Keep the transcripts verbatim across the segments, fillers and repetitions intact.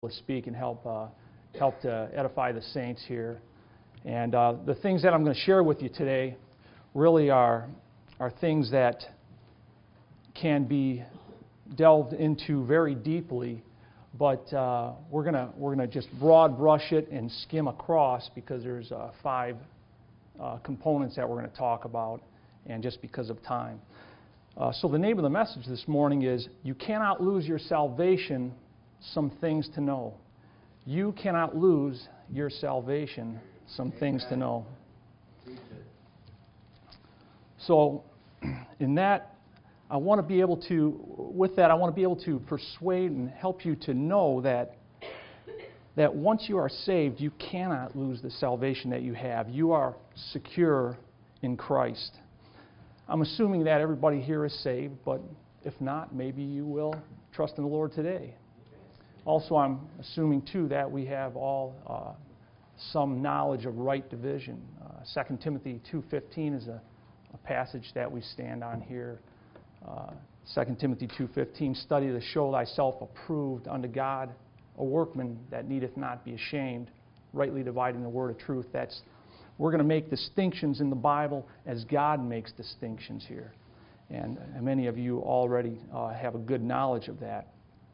to speak and help uh, help to edify the saints here. And uh, the things that I'm going to share with you today really are are things that can be delved into very deeply, but uh, we're gonna we're gonna just broad brush it and skim across because there's uh, five uh, components that we're going to talk about, and just because of time. Uh, so the name of the message this morning is "You Cannot Lose Your Salvation. Some Things to Know." You cannot lose your salvation. Some things to know. So, in that, I want to be able to, with that, I want to be able to persuade and help you to know that that once you are saved, you cannot lose the salvation that you have. You are secure in Christ. I'm assuming that everybody here is saved, but if not, maybe you will trust in the Lord today. Also, I'm assuming, too, that we have all uh, some knowledge of right division. Uh, Second Timothy two fifteen is a, a passage that we stand on here. Uh, Second Timothy two fifteen, "Study to show thyself approved unto God, a workman that needeth not be ashamed, rightly dividing the word of truth." That's we're going to make distinctions in the Bible as God makes distinctions here. And, and many of you already uh, have a good knowledge of that.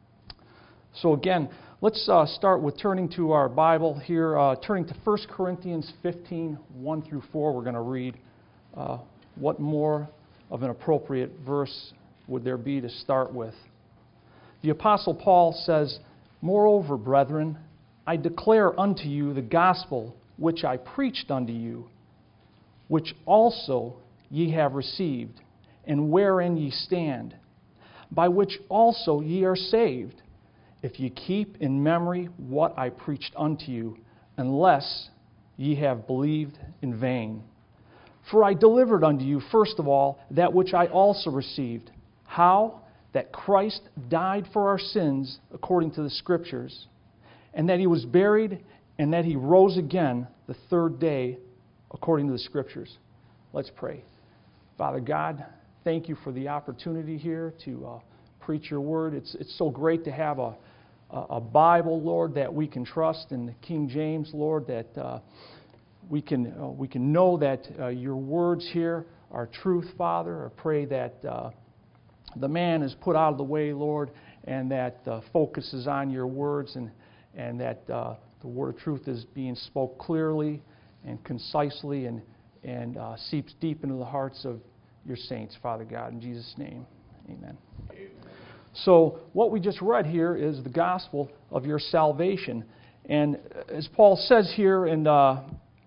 So again, let's uh, start with turning to our Bible here, uh, turning to First Corinthians fifteen, one through four. We're going to read. Uh, what more of an appropriate verse would there be to start with? The Apostle Paul says, "Moreover, brethren, I declare unto you the gospel which I preached unto you, which also ye have received, and wherein ye stand, by which also ye are saved, if ye keep in memory what I preached unto you, unless ye have believed in vain. For I delivered unto you first of all that which I also received, how that Christ died for our sins according to the Scriptures, and that he was buried, and that he rose again the third day according to the Scriptures." Let's pray. Father God, thank you for the opportunity here to uh, preach your word. It's it's so great to have a a Bible, Lord, that we can trust, in the King James, Lord, that uh, we can uh, we can know that uh, your words here are truth, Father. I pray that uh, the man is put out of the way, Lord, and that the focus is on your words, and and that uh, the word of truth is being spoke clearly and concisely, and and uh, seeps deep into the hearts of your saints, Father God. In Jesus' name, amen. Amen. So what we just read here is the gospel of your salvation. And as Paul says here in uh,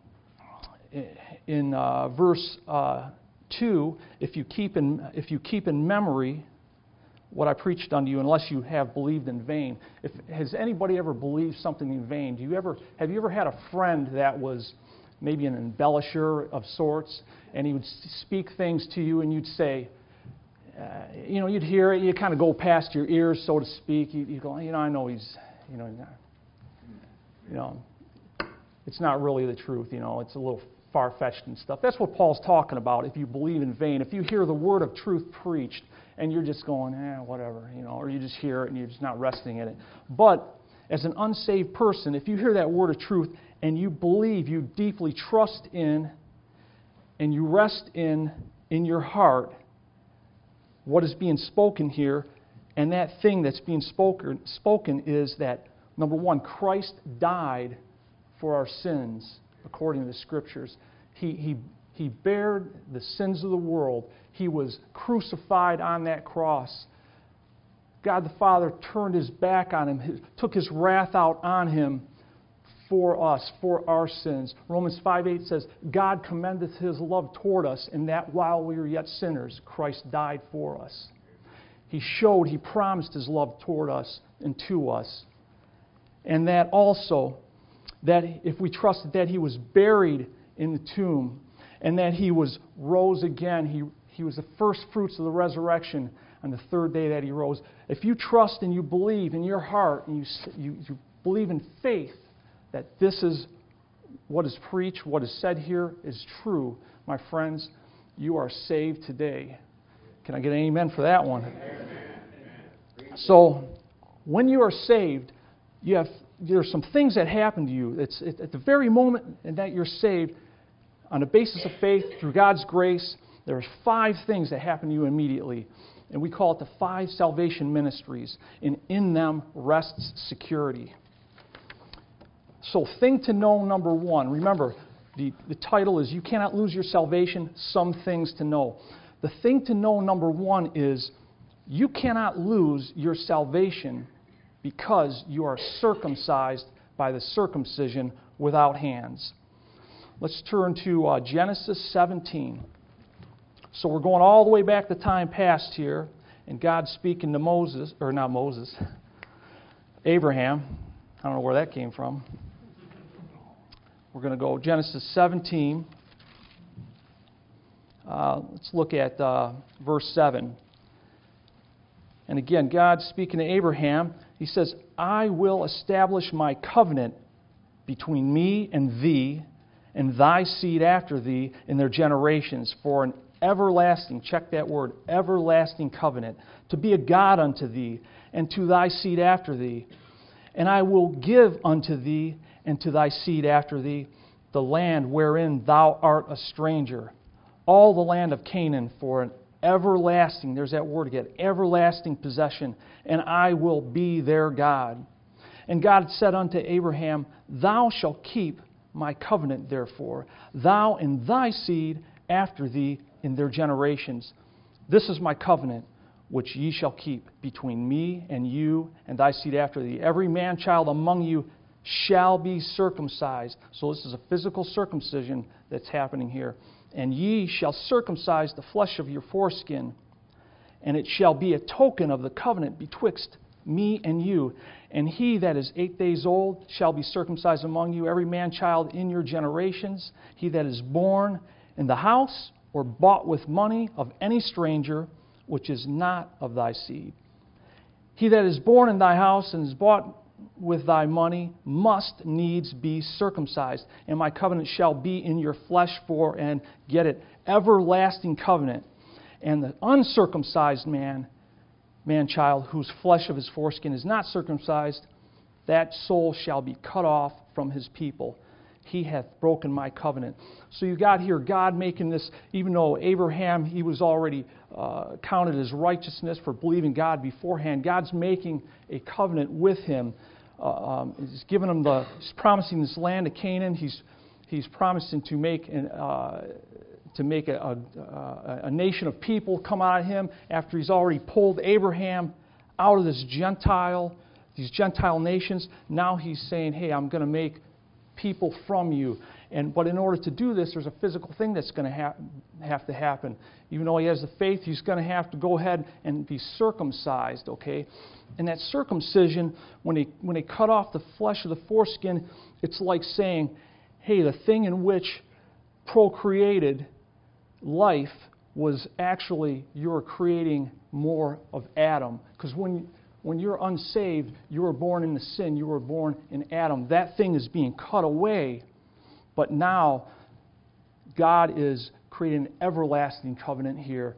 in uh, verse uh, two, if you keep in if you keep in memory what I preached unto you, unless you have believed in vain. If, has anybody ever believed something in vain? Do you ever have you ever had a friend that was maybe an embellisher of sorts, and he would speak things to you, and you'd say, Uh, you know, you'd hear it, you kind of go past your ears, so to speak. You, you go, you know, I know he's, you know, not, you know, it's not really the truth. You know, it's a little far-fetched and stuff. That's what Paul's talking about. If you believe in vain, if you hear the word of truth preached, and you're just going, eh, whatever, you know, or you just hear it and you're just not resting in it. But as an unsaved person, if you hear that word of truth and you believe, you deeply trust in, and you rest in in your heart what is being spoken here, and that thing that's being spoken, spoken is that, number one, Christ died for our sins, according to the Scriptures. He, he, he bared the sins of the world. He was crucified on that cross. God the Father turned his back on him, his, took his wrath out on him for us, for our sins. Romans five eight says, "God commendeth his love toward us, in that while we were yet sinners, Christ died for us." He showed, he promised his love toward us and to us. And that also, that if we trusted that he was buried in the tomb, and that he was rose again, he, he was the first fruits of the resurrection on the third day that he rose. If you trust and you believe in your heart, and you, you, you believe in faith, that this is what is preached, what is said here is true, my friends, you are saved today. Can I get an amen for that one? Amen. So, when you are saved, you have there's some things that happen to you. It's it, at the very moment that you're saved, on the basis of faith, through God's grace, there's five things that happen to you immediately. And we call it the five salvation ministries. And in them rests security. So thing to know number one. Remember, the, the title is You Cannot Lose Your Salvation, Some Things to Know. The thing to know number one is you cannot lose your salvation because you are circumcised by the circumcision without hands. Let's turn to uh, Genesis seventeen. So we're going all the way back to time past here, and God's speaking to Moses, or not Moses, Abraham. I don't know where that came from. We're going to go Genesis seventeen. Uh, let's look at uh, verse seven. And again, God's speaking to Abraham. He says, I will establish my covenant between me and thee, and thy seed after thee in their generations, for an everlasting, check that word, everlasting covenant, to be a God unto thee, and to thy seed after thee. And I will give unto thee, and to thy seed after thee, the land wherein thou art a stranger, all the land of Canaan, for an everlasting, there's that word again, everlasting possession, and I will be their God. And God said unto Abraham, Thou shalt keep my covenant, therefore, thou and thy seed after thee in their generations. This is my covenant, which ye shall keep between me and you and thy seed after thee. Every man-child among you shall be circumcised. So this is a physical circumcision that's happening here. And ye shall circumcise the flesh of your foreskin, and it shall be a token of the covenant betwixt me and you. And he that is eight days old shall be circumcised among you, every man-child in your generations. He that is born in the house or bought with money of any stranger, which is not of thy seed. He that is born in thy house and is bought with thy money must needs be circumcised. And my covenant shall be in your flesh for, and get it, everlasting covenant. And the uncircumcised man, man-child, whose flesh of his foreskin is not circumcised, that soul shall be cut off from his people. He hath broken my covenant. So you got here God making this, even though Abraham, he was already uh, counted as righteousness for believing God beforehand, God's making a covenant with him. Uh, um, he's giving him the, he's promising this land of Canaan. He's he's promising to make an, uh, to make a, a, a nation of people come out of him after he's already pulled Abraham out of this Gentile, these Gentile nations. Now he's saying, hey, I'm going to make people from you. And but in order to do this, there's a physical thing that's going to ha- have to happen. Even though he has the faith, he's going to have to go ahead and be circumcised, okay? And that circumcision, when they, when they cut off the flesh of the foreskin, it's like saying, hey, the thing in which procreated life was actually you were creating more of Adam. Because when, when you're unsaved, you were born into sin, you were born in Adam. That thing is being cut away, but now God is creating an everlasting covenant here,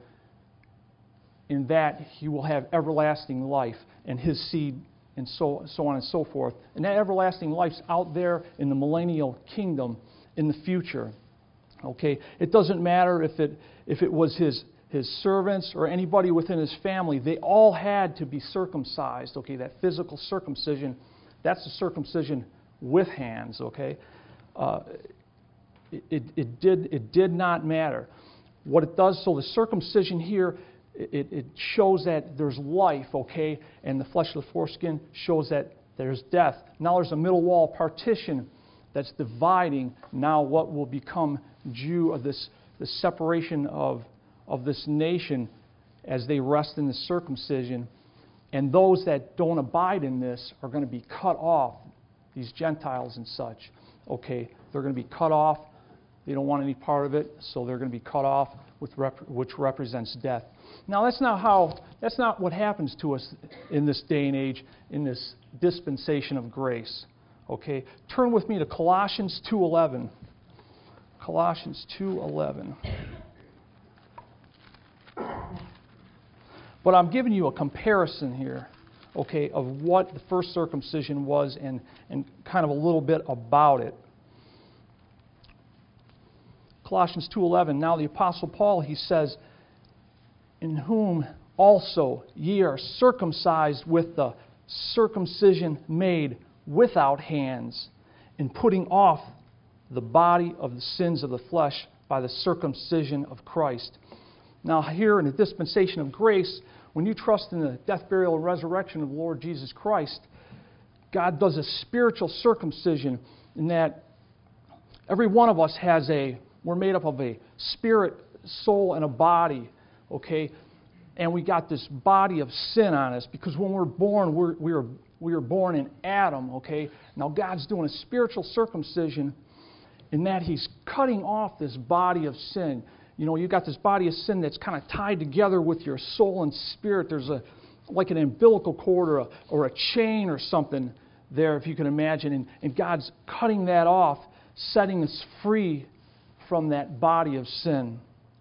in that he will have everlasting life and his seed and so, so on and so forth. And that everlasting life's out there in the millennial kingdom in the future. Okay? It doesn't matter if it if it was his his servants or anybody within his family. They all had to be circumcised. Okay? That physical circumcision, that's the circumcision with hands. Okay? Uh, it, it, it did it did not matter. What it does, so the circumcision here, It, it shows that there's life, okay, and the flesh of the foreskin shows that there's death. Now there's a middle wall partition that's dividing now what will become Jew, of this, this separation of, of this nation as they rest in the circumcision. And those that don't abide in this are going to be cut off, these Gentiles and such. Okay, they're going to be cut off. They don't want any part of it, so they're going to be cut off, with rep- which represents death. Now, that's not how. That's not what happens to us in this day and age, in this dispensation of grace. Okay, turn with me to Colossians two eleven. Colossians two eleven. But I'm giving you a comparison here. okay, of what the first circumcision was and, and kind of a little bit about it. Colossians two eleven, now the Apostle Paul, he says, in whom also ye are circumcised with the circumcision made without hands, in putting off the body of the sins of the flesh by the circumcision of Christ. Now here in the dispensation of grace, when you trust in the death, burial, and resurrection of the Lord Jesus Christ, God does a spiritual circumcision in that every one of us has a, we're made up of a spirit, soul, and a body, okay? And we got this body of sin on us because when we're born, we're, we are we are born in Adam, okay? Now God's doing a spiritual circumcision in that He's cutting off this body of sin. You know, you've got this body of sin that's kind of tied together with your soul and spirit. There's a like an umbilical cord or a, or a chain or something there, if you can imagine. And, and God's cutting that off, setting us free from that body of sin.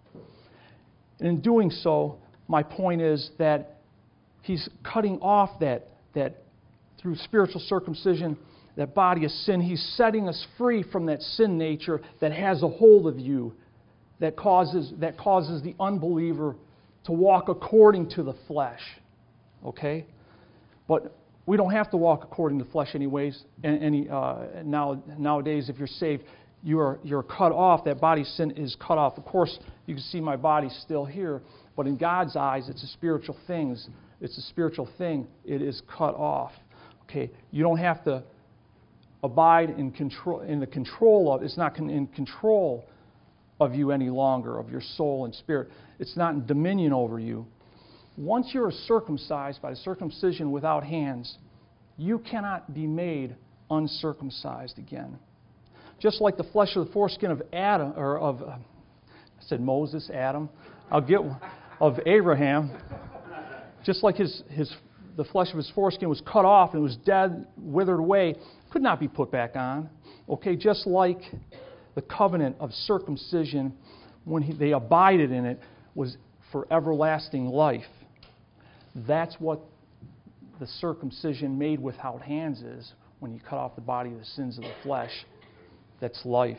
And in doing so, my point is that He's cutting off that, that through spiritual circumcision, that body of sin. He's setting us free from that sin nature that has a hold of you, that causes, that causes the unbeliever to walk according to the flesh. Okay? But we don't have to walk according to the flesh anyways. Any, uh, now, nowadays, if you're saved, you are, you're cut off. That body of sin is cut off. Of course, you can see my body's still here. But in God's eyes, it's a spiritual thing. It's a spiritual thing. It is cut off. Okay? You don't have to abide in control in the control of. It's not in control of you any longer, of your soul and spirit. It's not in dominion over you. Once you're circumcised by the circumcision without hands, you cannot be made uncircumcised again. Just like the flesh of the foreskin of Adam, or of, uh, I said Moses, Adam, I'll get one, of Abraham, just like his, his the flesh of his foreskin was cut off and it was dead, withered away, could not be put back on. Okay, just like the covenant of circumcision, when he, they abided in it, was for everlasting life. That's what the circumcision made without hands is, when you cut off the body of the sins of the flesh. That's life.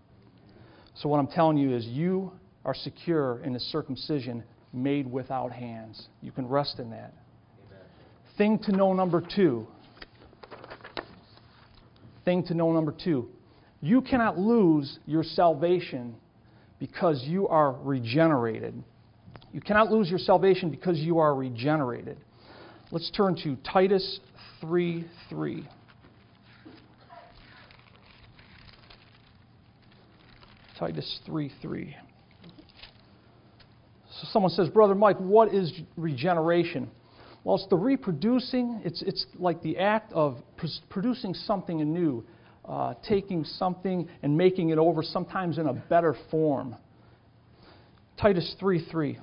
So what I'm telling you is you are secure in the circumcision made without hands. You can rest in that. Amen. Thing to know number two. Thing to know number two. You cannot lose your salvation because you are regenerated. You cannot lose your salvation because you are regenerated. Let's turn to Titus three three. Titus three three. So someone says, Brother Mike, what is regeneration? Well, it's the reproducing. It's, it's like the act of producing something anew. Uh, taking something and making it over, sometimes in a better form. Titus three three.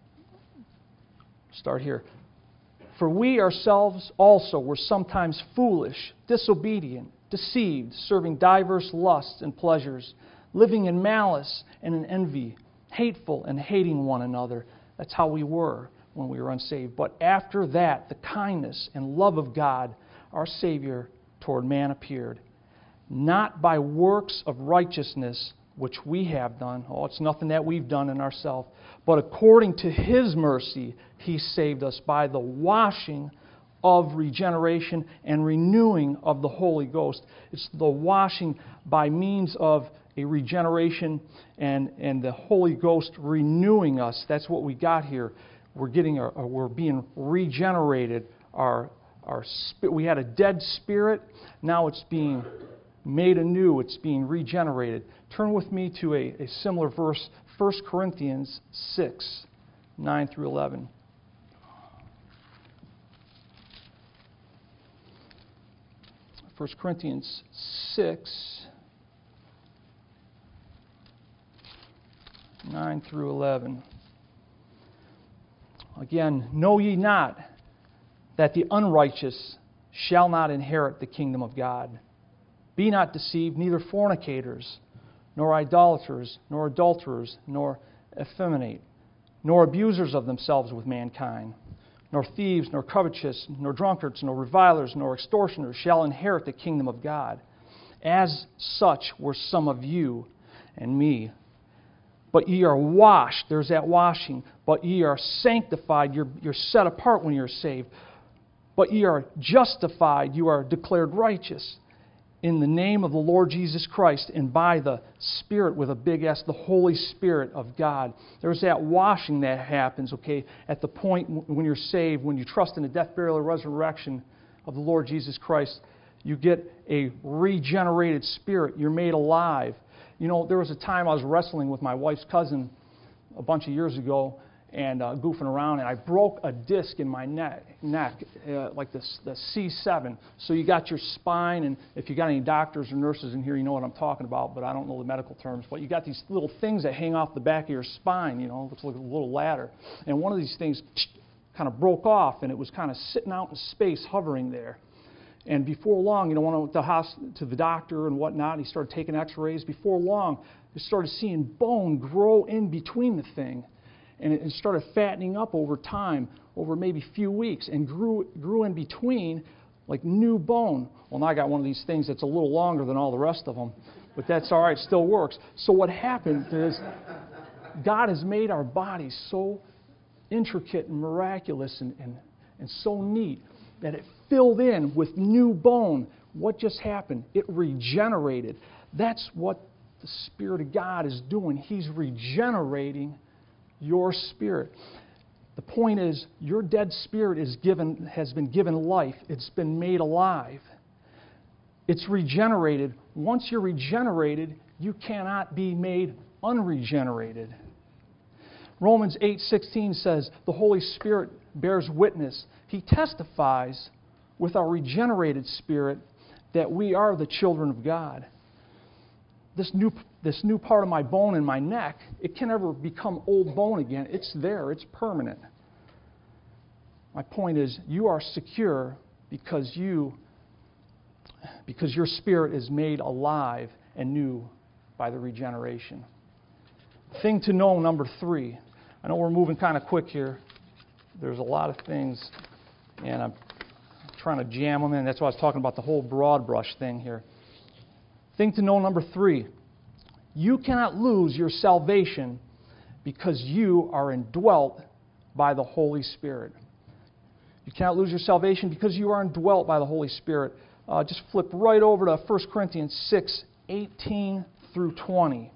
Start here. For we ourselves also were sometimes foolish, disobedient, deceived, serving diverse lusts and pleasures, living in malice and in envy, hateful and hating one another. That's how we were when we were unsaved. But after that, the kindness and love of God, our Savior, toward man appeared. Not by works of righteousness which we have done. Oh, it's nothing that we've done in ourselves. But according to His mercy, He saved us by the washing of regeneration and renewing of the Holy Ghost. It's the washing by means of a regeneration and, and the Holy Ghost renewing us. That's what we got here. We're getting, our, we're being regenerated. Our, our we had a dead spirit. Now it's being made anew. It's being regenerated. Turn with me to a, a similar verse, First Corinthians six, nine through eleven. First Corinthians six, nine through eleven. Again, know ye not that the unrighteous shall not inherit the kingdom of God? Be not deceived, neither fornicators, nor idolaters, nor adulterers, nor effeminate, nor abusers of themselves with mankind, nor thieves, nor covetous, nor drunkards, nor revilers, nor extortioners shall inherit the kingdom of God. As such were some of you and me. But ye are washed, there's that washing, but ye are sanctified, you're, you're set apart when you're saved. But ye are justified, you are declared righteous in the name of the Lord Jesus Christ and by the Spirit with a big S, the Holy Spirit of God. There's that washing that happens, okay, at the point when you're saved, when you trust in the death, burial, and resurrection of the Lord Jesus Christ. You get a regenerated spirit. You're made alive. You know, there was a time I was wrestling with my wife's cousin a bunch of years ago and uh, goofing around, and I broke a disc in my neck, neck uh, like this, the C seven. So you got your spine, and if you got any doctors or nurses in here, you know what I'm talking about, but I don't know the medical terms. But you got these little things that hang off the back of your spine, you know, looks like a little ladder. And one of these things kind of broke off, and it was kind of sitting out in space, hovering there. And before long, you know, when I went to the, hospital, to the doctor and whatnot, and he started taking x-rays, before long, I started seeing bone grow in between the thing. And it started fattening up over time, over maybe a few weeks, and grew grew in between like new bone. Well, now I got one of these things that's a little longer than all the rest of them, but that's all right, it still works. So what happened is God has made our bodies so intricate and miraculous and, and, and so neat that it filled in with new bone. What just happened? It regenerated. That's what the Spirit of God is doing. He's regenerating your spirit. The point is, your dead spirit is given, has been given life. It's been made alive. It's regenerated. Once you're regenerated, you cannot be made unregenerated. Romans eight sixteen says, the Holy Spirit bears witness. He testifies with our regenerated spirit that we are the children of God. This new, this new part of my bone in my neck, it can never become old bone again. It's there. It's permanent. My point is, you are secure because you, because your spirit is made alive and new by the regeneration. Thing to know number three. I know we're moving kind of quick here. There's a lot of things, and I'm trying to jam them in. That's why I was talking about the whole broad brush thing here. Thing to know number three, you cannot lose your salvation because you are indwelt by the Holy Spirit. You cannot lose your salvation because you are indwelt by the Holy Spirit. Uh, just flip right over to First Corinthians six, eighteen through twenty.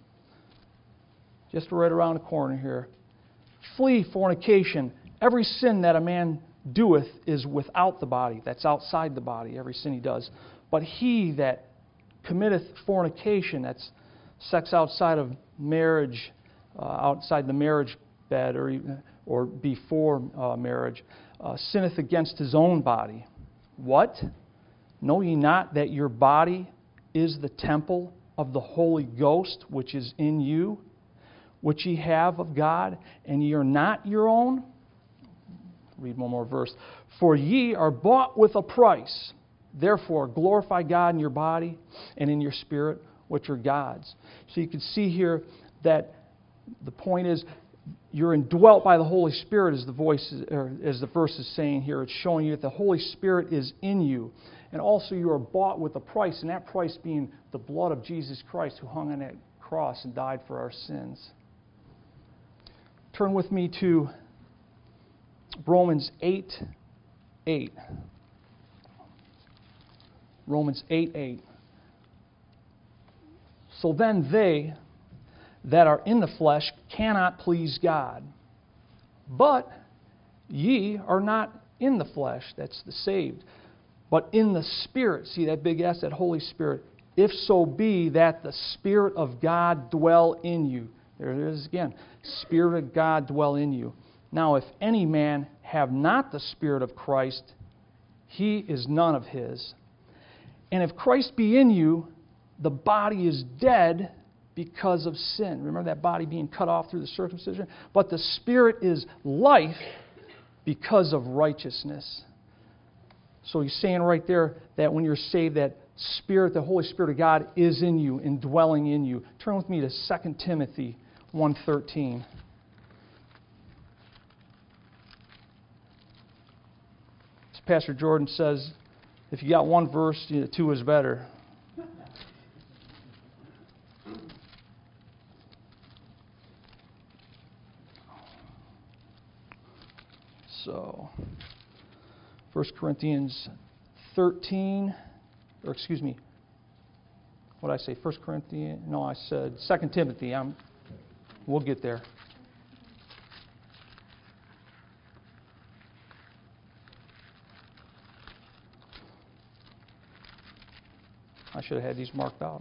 Just right around the corner here. Flee fornication. Every sin that a man doeth is without the body. That's outside the body, every sin he does. But he that committeth fornication, that's sex outside of marriage, uh, outside the marriage bed, or even, or before uh, marriage, uh, sinneth against his own body. What? Know ye not that your body is the temple of the Holy Ghost, which is in you, which ye have of God, and ye are not your own? Read one more verse. For ye are bought with a price. Therefore, glorify God in your body and in your spirit, which are God's. So you can see here that the point is, you're indwelt by the Holy Spirit, as the voice, is, or as the verse is saying here. It's showing you that the Holy Spirit is in you, and also you are bought with a price, and that price being the blood of Jesus Christ, who hung on that cross and died for our sins. Turn with me to Romans eight eight. Romans eight eight. So then they that are in the flesh cannot please God. But ye are not in the flesh, that's the saved, but in the Spirit. See that big S, that Holy Spirit. If so be that the Spirit of God dwell in you. There it is again. Spirit of God dwell in you. Now if any man have not the Spirit of Christ, he is none of his. And if Christ be in you, the body is dead because of sin. Remember that body being cut off through the circumcision? But the Spirit is life because of righteousness. So he's saying right there that when you're saved, that Spirit, the Holy Spirit of God, is in you, indwelling in you. Turn with me to Second Timothy one thirteen. Pastor Jordan says, if you got one verse, you know, two is better. So, First Corinthians thirteen, or excuse me, what did I say? First Corinthians? No, I said Second Timothy. I'm, we'll get there. I should have had these marked out.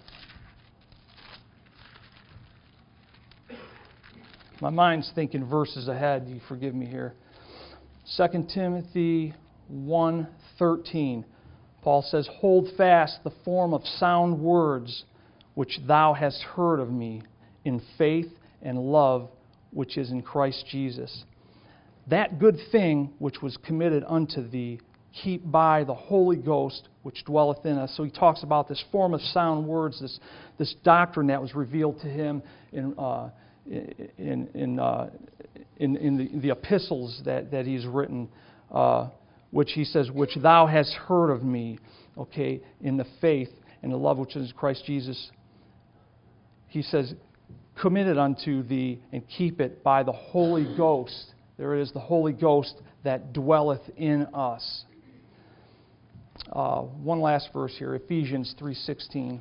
My mind's thinking verses ahead. You forgive me here. Second Timothy one thirteen. Paul says, "Hold fast the form of sound words which thou hast heard of me in faith and love which is in Christ Jesus. That good thing which was committed unto thee, keep by the Holy Ghost which dwelleth in us." So he talks about this form of sound words, this this doctrine that was revealed to him in uh, in in, uh, in in the, the epistles that that he's written, uh, which he says, "Which thou hast heard of me," okay, in the faith and the love which is in Christ Jesus. He says, "Commit it unto thee and keep it by the Holy Ghost." There it is, the Holy Ghost that dwelleth in us. Uh, one last verse here, Ephesians three sixteen.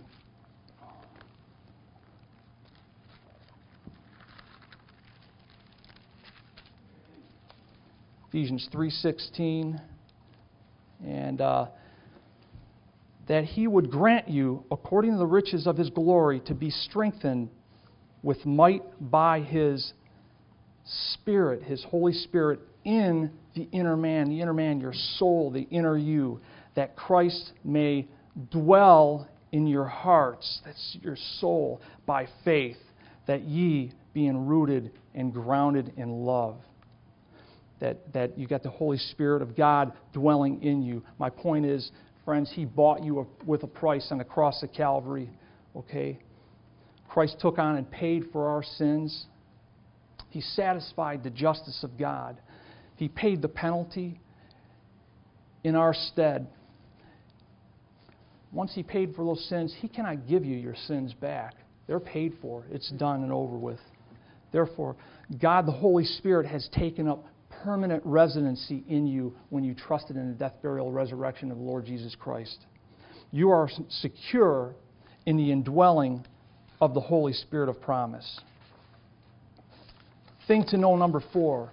Ephesians three sixteen, and uh, that He would grant you, according to the riches of His glory, to be strengthened with might by His Spirit, His Holy Spirit, in the inner man, the inner man, your soul, the inner you, that Christ may dwell in your hearts, that's your soul, by faith, that ye, being rooted and grounded in love. That, that you got the Holy Spirit of God dwelling in you. My point is, friends, He bought you with a price on the cross of Calvary. Okay? Christ took on and paid for our sins. He satisfied the justice of God. He paid the penalty in our stead. Once He paid for those sins, He cannot give you your sins back. They're paid for. It's done and over with. Therefore, God the Holy Spirit has taken up permanent residency in you when you trusted in the death, burial, resurrection of the Lord Jesus Christ. You are secure in the indwelling of the Holy Spirit of promise. Thing to know number four.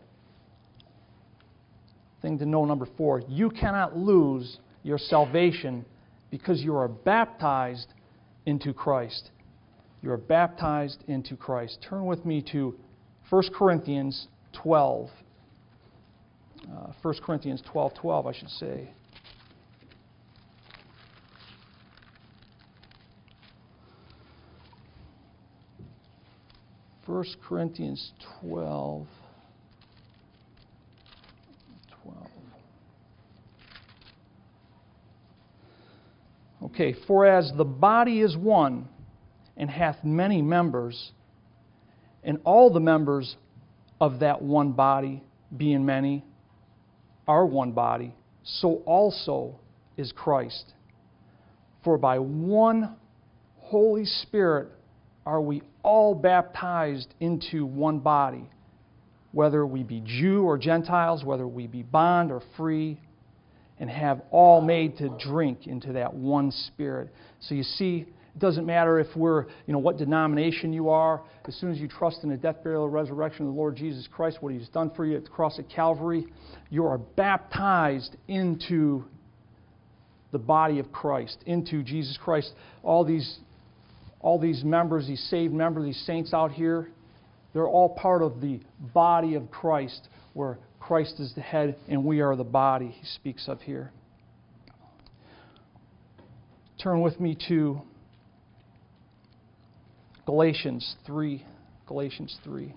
Thing to know number four. You cannot lose your salvation because you are baptized into Christ. You are baptized into Christ. Turn with me to First Corinthians twelve. Uh, First Corinthians twelve twelve, I should say. First Corinthians twelve. twelve. Okay, for as the body is one, and hath many members, and all the members of that one body, being many, are one body, so also is Christ. For by one Holy Spirit are we all baptized into one body, whether we be Jew or Gentiles, whether we be bond or free, and have all made to drink into that one Spirit. So you see, it doesn't matter if we're, you know, what denomination you are. As soon as you trust in the death, burial, and resurrection of the Lord Jesus Christ, what He's done for you at the cross of Calvary, you are baptized into the body of Christ, into Jesus Christ. All these, all these members, these saved members, these saints out here, they're all part of the body of Christ, where Christ is the head and we are the body He speaks of here. Turn with me to Galatians three. Galatians three.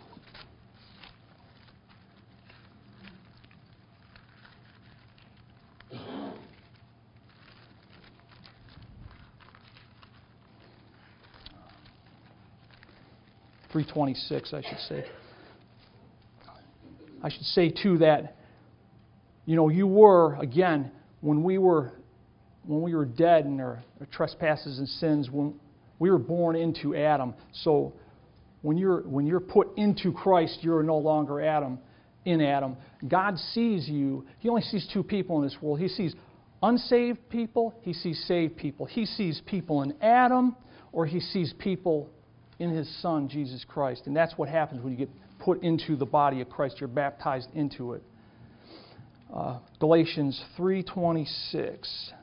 three twenty-six, I should say. I should say, too, that you know, you were, again, when we were when we were dead in our, our trespasses and sins, when we were born into Adam. So when you're when you're put into Christ, you're no longer Adam, in Adam. God sees you. He only sees two people in this world. He sees unsaved people, he sees saved people. He sees people in Adam, or he sees people in his Son, Jesus Christ. And that's what happens when you get put into the body of Christ. You're baptized into it. Uh, Galatians three twenty-six.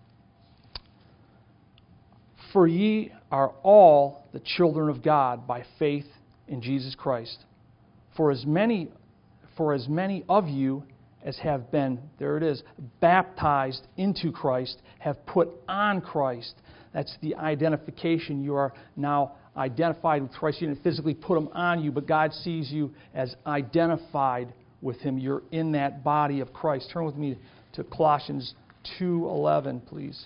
For ye are all the children of God by faith in Jesus Christ. For as many, for as many of you as have been, there it is, baptized into Christ, have put on Christ. That's the identification. You are now identified with Christ. You didn't physically put Him on you, but God sees you as identified with Him. You're in that body of Christ. Turn with me to Colossians two eleven, please.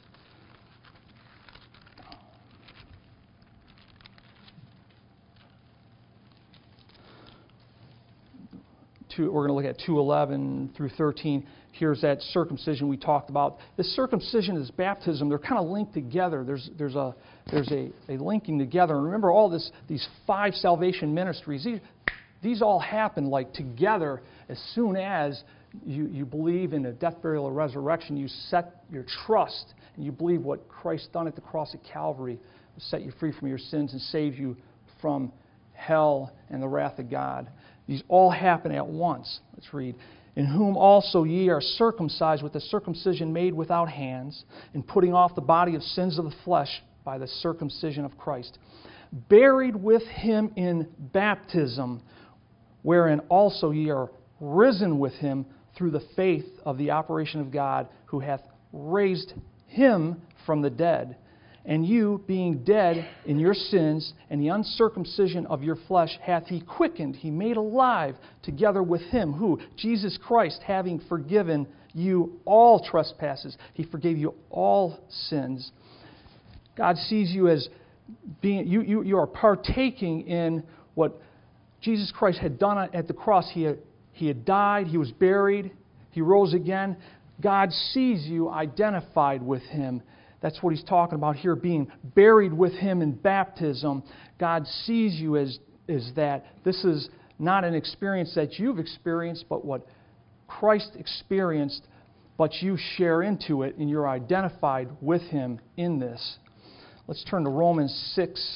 We're going to look at two eleven through thirteen. Here's that circumcision we talked about. The circumcision and this baptism, they're kind of linked together. There's there's a there's a, a linking together. And remember all this these five salvation ministries. These, these all happen like together as soon as you, you believe in the death, burial, and resurrection. You set your trust and you believe what Christ done at the cross of Calvary to set you free from your sins and save you from hell and the wrath of God. These all happen at once. Let's read. In whom also ye are circumcised with the circumcision made without hands, in putting off the body of sins of the flesh by the circumcision of Christ, buried with Him in baptism, wherein also ye are risen with Him through the faith of the operation of God, who hath raised Him from the dead. And you, being dead in your sins and the uncircumcision of your flesh, hath He quickened, He made alive together with Him, who, Jesus Christ, having forgiven you all trespasses, He forgave you all sins. God sees you as being, you, you, you are partaking in what Jesus Christ had done at the cross. He had, he had died, He was buried, He rose again. God sees you identified with Him. That's what he's talking about here, being buried with Him in baptism. God sees you as, as that. This is not an experience that you've experienced, but what Christ experienced, but you share into it, and you're identified with Him in this. Let's turn to Romans six,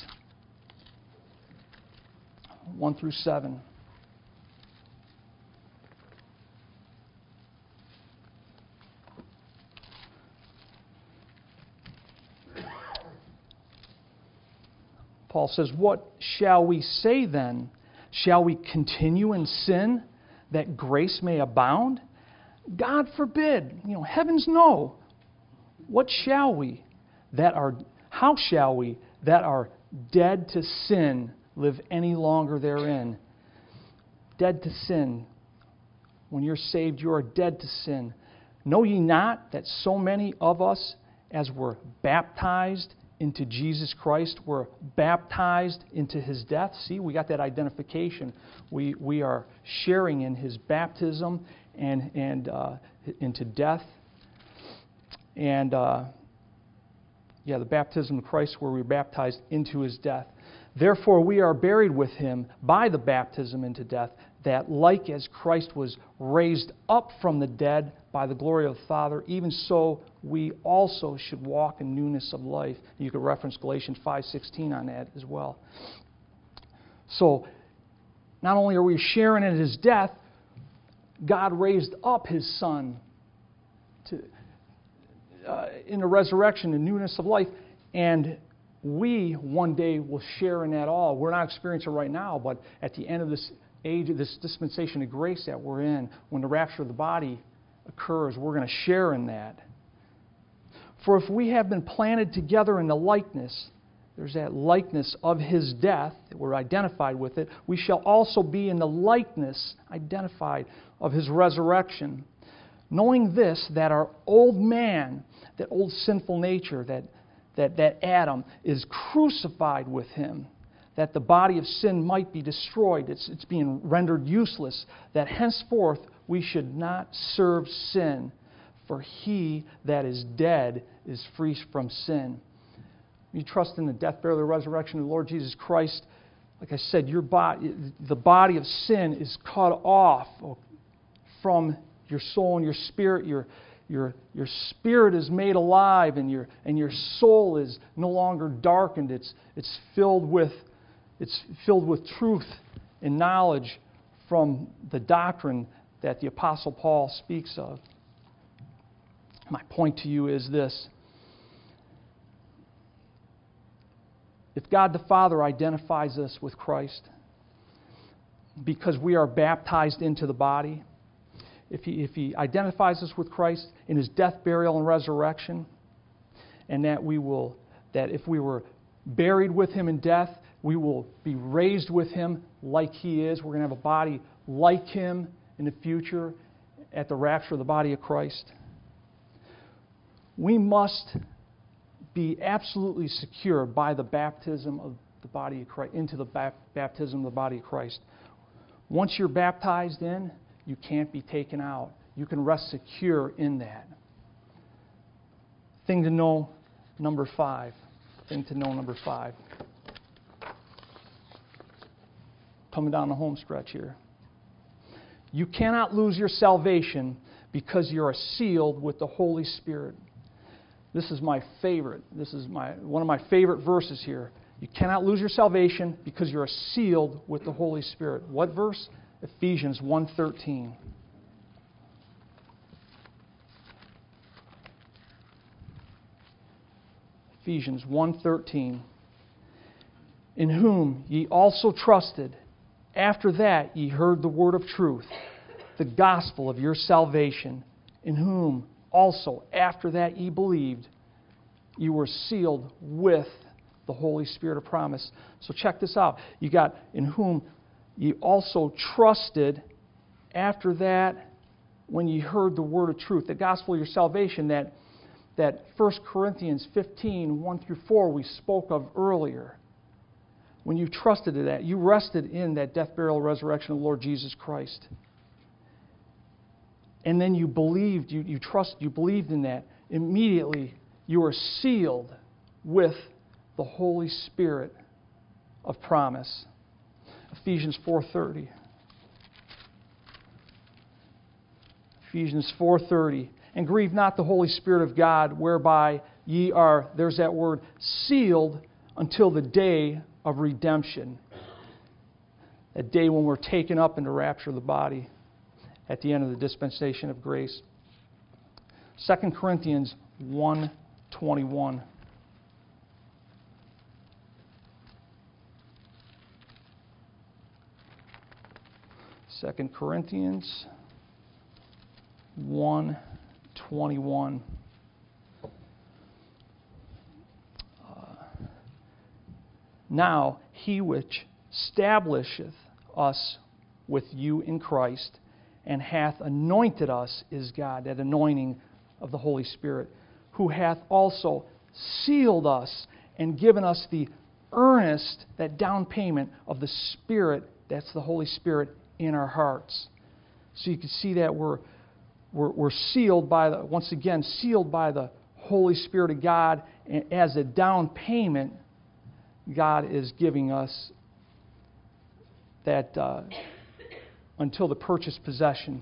one through seven. Paul says, what shall we say then? Shall we continue in sin that grace may abound? God forbid. You know, heavens no. What shall we that are, how shall we that are dead to sin live any longer therein? Dead to sin. When you're saved, you are dead to sin. Know ye not that so many of us as were baptized into Jesus Christ, were baptized into His death? See, we got that identification. We we are sharing in His baptism and and uh, into death. And uh, yeah, the baptism of Christ, where we were baptized into His death. Therefore, we are buried with Him by the baptism into death, that like as Christ was raised up from the dead by the glory of the Father, even so we also should walk in newness of life. You could reference Galatians five sixteen on that as well. So, not only are we sharing in His death, God raised up His Son to, uh, in the resurrection and newness of life, and we one day will share in that all. We're not experiencing it right now, but at the end of this age, of this dispensation of grace that we're in, when the rapture of the body occurs, we're going to share in that. For if we have been planted together in the likeness, there's that likeness of His death, that we're identified with it, we shall also be in the likeness, identified, of His resurrection. Knowing this, that our old man, that old sinful nature, that, that, that Adam, is crucified with Him, that the body of sin might be destroyed. It's, it's being rendered useless, that henceforth we should not serve sin, for he that is dead is free from sin. You trust in the death, burial, and resurrection of the Lord Jesus Christ. Like I said, your body, the body of sin is cut off from your soul and your spirit. Your, your, your spirit is made alive, and your, and your soul is no longer darkened. It's, it's, filled with, it's filled with truth and knowledge from the doctrine that the Apostle Paul speaks of. My point to you is this. If God the Father identifies us with Christ because we are baptized into the body, if He, if he identifies us with Christ in His death, burial, and resurrection, and that we will, that if we were buried with Him in death, we will be raised with Him like He is. We're going to have a body like Him in the future at the rapture of the body of Christ. We must be absolutely secure by the baptism of the body of Christ, into the baptism of the body of Christ. Once you're baptized in, you can't be taken out. You can rest secure in that. Thing to know number five. Thing to know number five. Coming down the home stretch here. You cannot lose your salvation because you are sealed with the Holy Spirit. This is my favorite. This is my one of my favorite verses here. You cannot lose your salvation because you are sealed with the Holy Spirit. What verse? Ephesians one thirteen. Ephesians one thirteen. In whom ye also trusted, after that ye heard the word of truth, the gospel of your salvation, in whom also, after that ye believed, you were sealed with the Holy Spirit of promise. So check this out. You got, in whom ye also trusted, after that, when ye heard the word of truth, the gospel of your salvation, that, that First Corinthians fifteen, one through four we spoke of earlier. When you trusted in that, you rested in that death, burial, resurrection of the Lord Jesus Christ. And then you believed, you, you trusted, you believed in that. Immediately, you are sealed with the Holy Spirit of promise. Ephesians four thirty. Ephesians four thirty. And grieve not the Holy Spirit of God, whereby ye are, there's that word, sealed until the day of redemption. That day when we're taken up in the rapture of the body at the end of the dispensation of grace. Second Corinthians one twenty-one. Second Corinthians one twenty-one. Uh, now he which establisheth us with you in Christ, and hath anointed us, is God, that anointing of the Holy Spirit, who hath also sealed us and given us the earnest, that down payment of the Spirit, that's the Holy Spirit, in our hearts. So you can see that we're, we're, we're sealed by, the once again, sealed by the Holy Spirit of God, and as a down payment, God is giving us that uh, until the purchased possession.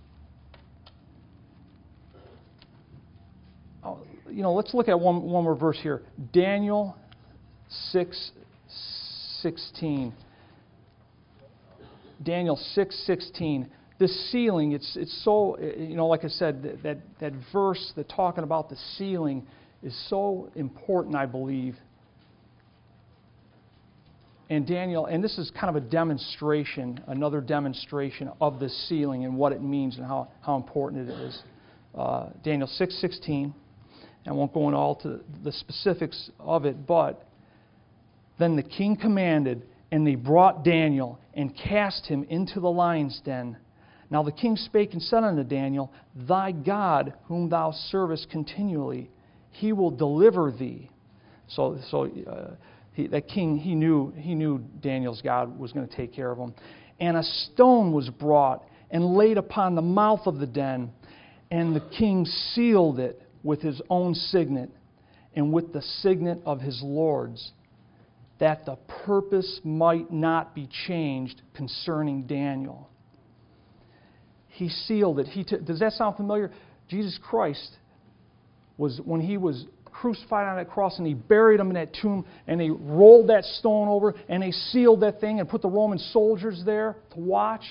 Oh, you know, let's look at one, one more verse here. Daniel six sixteen. Daniel six sixteen. This sealing, it's it's so, you know, like I said, that, that, that verse that talking about the sealing is so important, I believe. And Daniel, and this is kind of a demonstration, another demonstration of this sealing and what it means and how, how important it is. Uh, Daniel six sixteen. I won't go into all to the specifics of it, but then the king commanded, and they brought Daniel and cast him into the lion's den. Now the king spake and said unto Daniel, Thy God, whom thou servest continually, he will deliver thee. So, so uh, he, that king, he knew, he knew Daniel's God was going to take care of him. And a stone was brought and laid upon the mouth of the den. And the king sealed it with his own signet and with the signet of his lords, that the purpose might not be changed concerning Daniel. He sealed it. He t- Does that sound familiar? Jesus Christ was, when he was crucified on that cross and he buried him in that tomb and they rolled that stone over and they sealed that thing and put the Roman soldiers there to watch.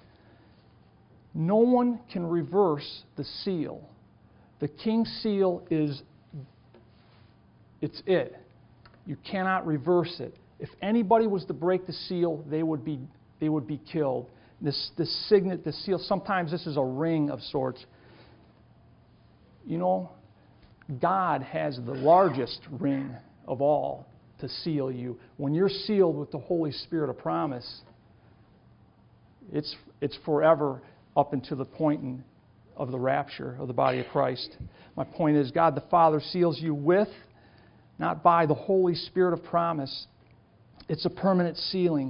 No one can reverse the seal. The king's seal is, it's it. You cannot reverse it. If anybody was to break the seal, they would be, they would be killed. This, this signet, the seal, sometimes this is a ring of sorts. You know, God has the largest ring of all to seal you. When you're sealed with the Holy Spirit of promise, it's, it's forever up until the point in, of the rapture of the body of Christ. My point is, God the Father seals you with, not by, the Holy Spirit of promise. It's a permanent sealing.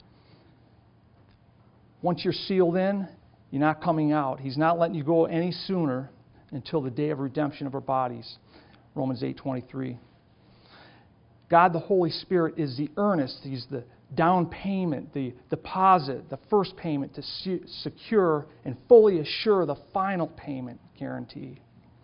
Once you're sealed in, you're not coming out. He's not letting you go any sooner until the day of redemption of our bodies. Romans eight twenty-three. God the Holy Spirit is the earnest. He's the down payment, the deposit, the first payment to se- secure and fully assure the final payment guarantee.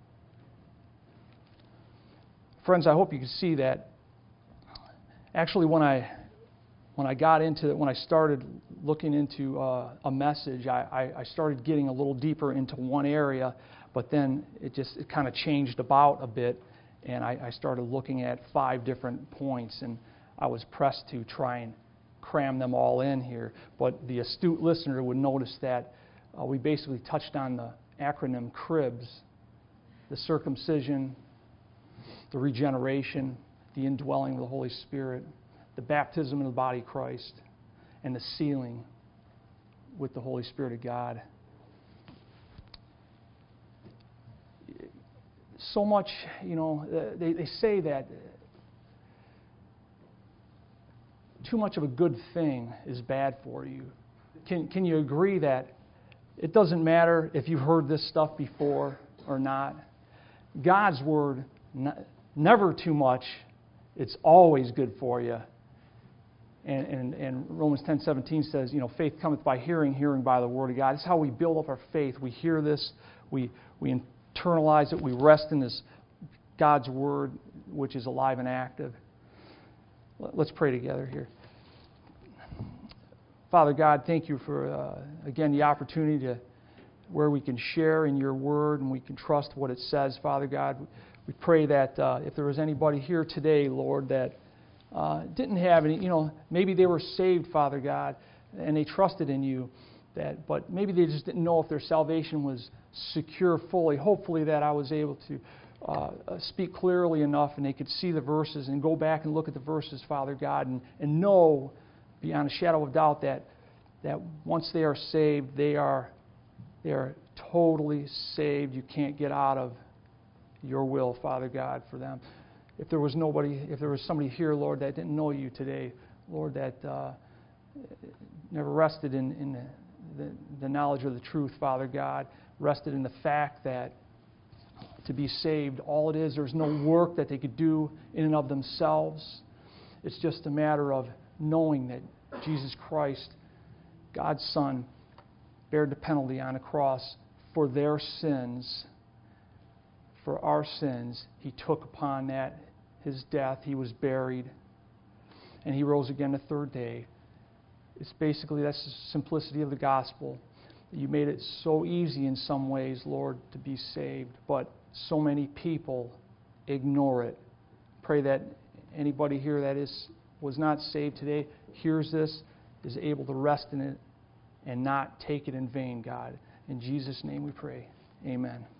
Friends, I hope you can see that. Actually, when I when I got into it, when I started looking into uh, a message, I, I, I started getting a little deeper into one area, but then it just it kind of changed about a bit, and I, I started looking at five different points, and I was pressed to try and cram them all in here. But the astute listener would notice that uh, we basically touched on the acronym CRIBS: the circumcision, the regeneration, the indwelling of the Holy Spirit, the baptism in the body of Christ, and the sealing with the Holy Spirit of God. So much, you know, they, they say that too much of a good thing is bad for you. Can, can you agree that it doesn't matter if you've heard this stuff before or not? God's Word, never too much. It's always good for you. And, and, and Romans ten seventeen says, you know, faith cometh by hearing, hearing by the Word of God. It's how we build up our faith. We hear this, we, we internalize it, we rest in this God's Word, which is alive and active. Let's pray together here. Father God, thank you for, uh, again, the opportunity to where we can share in your Word and we can trust what it says, Father God. We pray that uh, if there was anybody here today, Lord, that uh, didn't have any, you know, maybe they were saved, Father God, and they trusted in you, that, but maybe they just didn't know if their salvation was secure fully. Hopefully that I was able to uh, speak clearly enough and they could see the verses and go back and look at the verses, Father God, and, and know beyond a shadow of doubt that that once they are saved, they are they are totally saved. You can't get out of your will, Father God, for them. If there was nobody, if there was somebody here, Lord, that didn't know you today, Lord, that uh, never rested in, in the, the, the knowledge of the truth, Father God, rested in the fact that to be saved, all it is, there's no work that they could do in and of themselves. It's just a matter of knowing that Jesus Christ, God's Son, bared the penalty on a cross for their sins. For our sins, He took upon that His death. He was buried, and He rose again the third day. It's basically, that's the simplicity of the gospel. You made it so easy in some ways, Lord, to be saved, but so many people ignore it. Pray that anybody here that is was not saved today hears this, is able to rest in it, and not take it in vain, God. In Jesus' name we pray. Amen.